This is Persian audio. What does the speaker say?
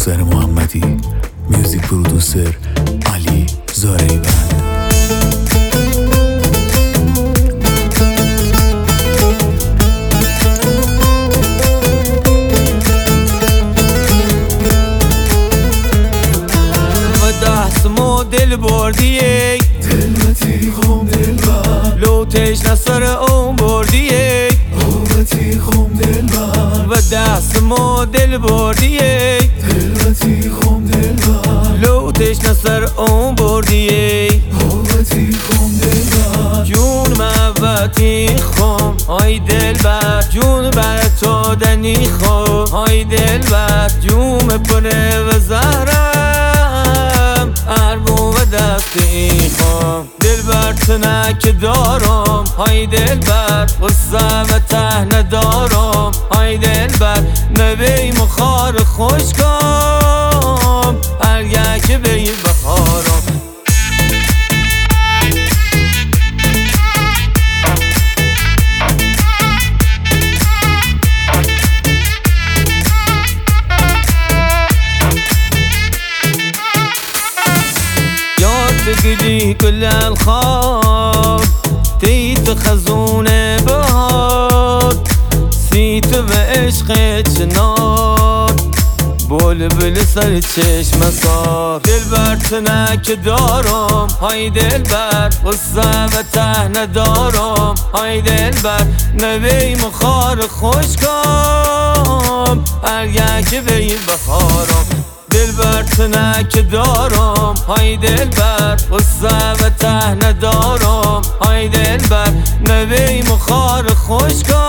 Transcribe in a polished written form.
کوثر محمدی، میوزیک پرودوسر علی زاریبند. دل بردیه دلمتی خم دلبر لوتش نصر اون بردیه آوتی خم دلبر و دست ما دل بردیه دلمتی خم دلبر لوتش نصر اون بردیه آوتی خم دلبر جون موتی خم های دلبر جون بر تو دنی خم های دلبر جون پره و زهرم اربو و دستی خم دلبر تنک دارم های دلبر غصه و ته ندارم های دلبر نبی مخار خوشکم هرگه که بی بهارم تقلي كل الخار تيت خزون بهار سيت بعشقت نار بلبل سر چشم سار دلبر تنک دارم های دلبر غصه و ته ندارم های دلبر نبی مخار خوشکم هرگه که بی بهارم دلبر تنک دارم های دلبر غصه و ته ندارم های دلبر نبی مخار خوشکم